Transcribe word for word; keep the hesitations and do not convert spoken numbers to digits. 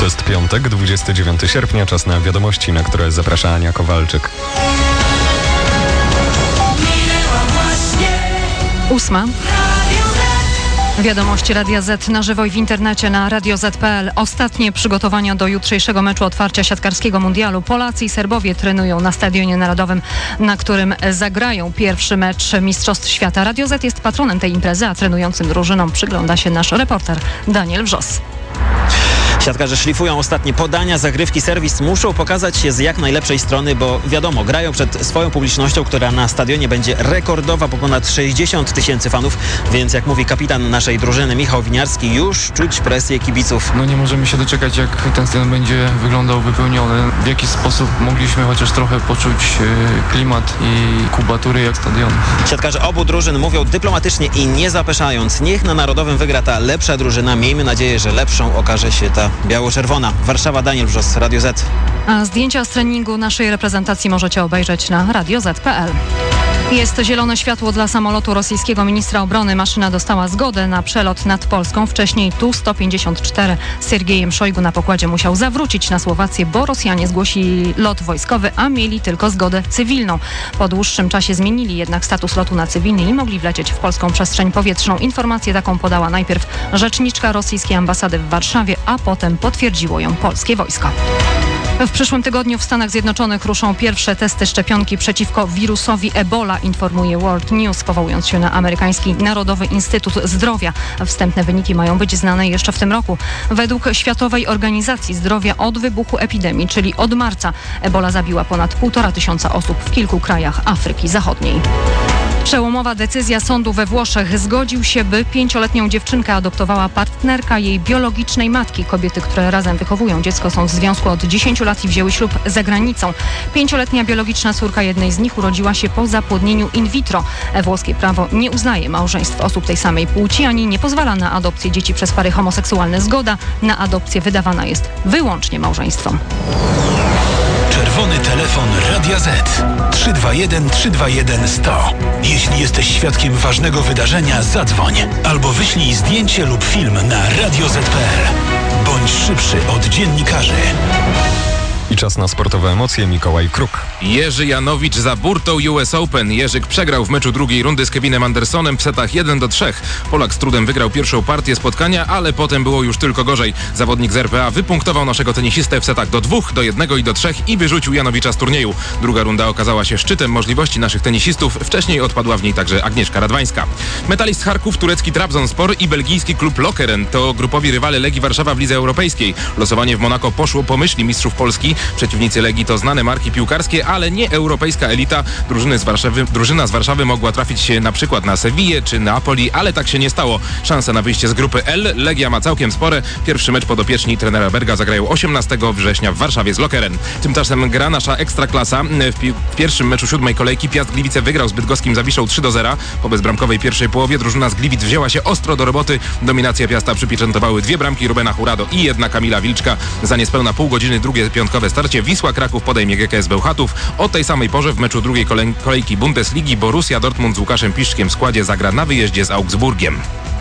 To jest piątek, dwudziestego dziewiątego sierpnia, czas na wiadomości, na które zaprasza Ania Kowalczyk. Ósma. Wiadomości Radia Z na żywo i w internecie na radio zet kropka pe el. Ostatnie przygotowania do jutrzejszego meczu otwarcia siatkarskiego mundialu. Polacy i Serbowie trenują na Stadionie Narodowym, na którym zagrają pierwszy mecz Mistrzostw Świata. Radio Z jest patronem tej imprezy, a trenującym drużynom przygląda się nasz reporter Daniel Wrzos. Siatkarze szlifują ostatnie podania, zagrywki, serwis. Muszą pokazać się z jak najlepszej strony, bo wiadomo, grają przed swoją publicznością, która na stadionie będzie rekordowa, po ponad sześćdziesiąt tysięcy fanów, więc jak mówi kapitan naszej drużyny Michał Winiarski, już czuć presję kibiców. No nie możemy się doczekać, jak ten stadion będzie wyglądał wypełniony. W jaki sposób mogliśmy chociaż trochę poczuć e, klimat i kubatury jak stadion. Siatkarze obu drużyn mówią dyplomatycznie i nie zapeszając. Niech na Narodowym wygra ta lepsza drużyna. Miejmy nadzieję, że lepszą okaże się ta biało-czerwona. Warszawa, Daniel Wrzos, Radio Z. A zdjęcia z treningu naszej reprezentacji możecie obejrzeć na radio zet kropka pe el. Jest zielone światło dla samolotu rosyjskiego ministra obrony. Maszyna dostała zgodę na przelot nad Polską. Wcześniej Tu sto pięćdziesiąt cztery z Siergiejem Szojgu na pokładzie musiał zawrócić na Słowację, bo Rosjanie zgłosili lot wojskowy, a mieli tylko zgodę cywilną. Po dłuższym czasie zmienili jednak status lotu na cywilny i mogli wlecieć w polską przestrzeń powietrzną. Informację taką podała najpierw rzeczniczka rosyjskiej ambasady w Warszawie, a potem potwierdziło ją polskie wojsko. W przyszłym tygodniu w Stanach Zjednoczonych ruszą pierwsze testy szczepionki przeciwko wirusowi Ebola, informuje World News, powołując się na amerykański Narodowy Instytut Zdrowia. Wstępne wyniki mają być znane jeszcze w tym roku. Według Światowej Organizacji Zdrowia od wybuchu epidemii, czyli od marca, Ebola zabiła ponad półtora tysiąca osób w kilku krajach Afryki Zachodniej. Przełomowa decyzja sądu we Włoszech. Zgodził się, by pięcioletnią dziewczynkę adoptowała partnerka jej biologicznej matki. Kobiety, które razem wychowują dziecko, są w związku od dziesięciu lat i wzięły ślub za granicą. Pięcioletnia biologiczna córka jednej z nich urodziła się po zapłodnieniu in vitro. Włoskie prawo nie uznaje małżeństw osób tej samej płci, ani nie pozwala na adopcję dzieci przez pary homoseksualne. Zgoda na adopcję wydawana jest wyłącznie małżeństwom. Czerwony telefon Radia Z. trzy dwa jeden trzy dwa jeden sto. Jeśli jesteś świadkiem ważnego wydarzenia, zadzwoń albo wyślij zdjęcie lub film na radio zet kropka pe el. Bądź szybszy od dziennikarzy. I czas na sportowe emocje. Mikołaj Kruk. Jerzy Janowicz za burtą U S Open. Jerzyk przegrał w meczu drugiej rundy z Kevinem Andersonem w setach jeden do trzech. Polak z trudem wygrał pierwszą partię spotkania, ale potem było już tylko gorzej. Zawodnik z R P A wypunktował naszego tenisistę w setach do dwóch, do jednego i do trzech i wyrzucił Janowicza z turnieju. Druga runda okazała się szczytem możliwości naszych tenisistów. Wcześniej odpadła w niej także Agnieszka Radwańska. Metalist Charków, turecki Trabzonspor i belgijski klub Lokeren to grupowi rywale Legii Warszawa w lidze europejskiej. Losowanie w Monako poszło po myśli mistrzów Polski. Przeciwnicy Legii to znane marki piłkarskie, ale nie europejska elita. Drużyny z Warszawy, drużyna z Warszawy mogła trafić się na przykład na Sewillę czy Napoli, ale tak się nie stało. Szanse na wyjście z grupy L Legia ma całkiem spore. Pierwszy mecz podopieczni trenera Berga zagrają osiemnastego września w Warszawie z Lokeren. Tymczasem gra nasza ekstraklasa. W, pi- w pierwszym meczu siódmej kolejki Piast Gliwice wygrał z Bydgoskim Zawiszą trzy do zera. Po bezbramkowej pierwszej połowie drużyna z Gliwic wzięła się ostro do roboty. Dominację Piasta przypieczętowały dwie bramki Rubena Hurado i jedna Kamila Wilczka. Za niespełna pół godziny drugie piątkowe starcie Wisła Kraków podejmie G K S Bełchatów. O tej samej porze w meczu drugiej kolej- kolejki Bundesligi Borussia Dortmund z Łukaszem Piszczkiem w składzie zagra na wyjeździe z Augsburgiem.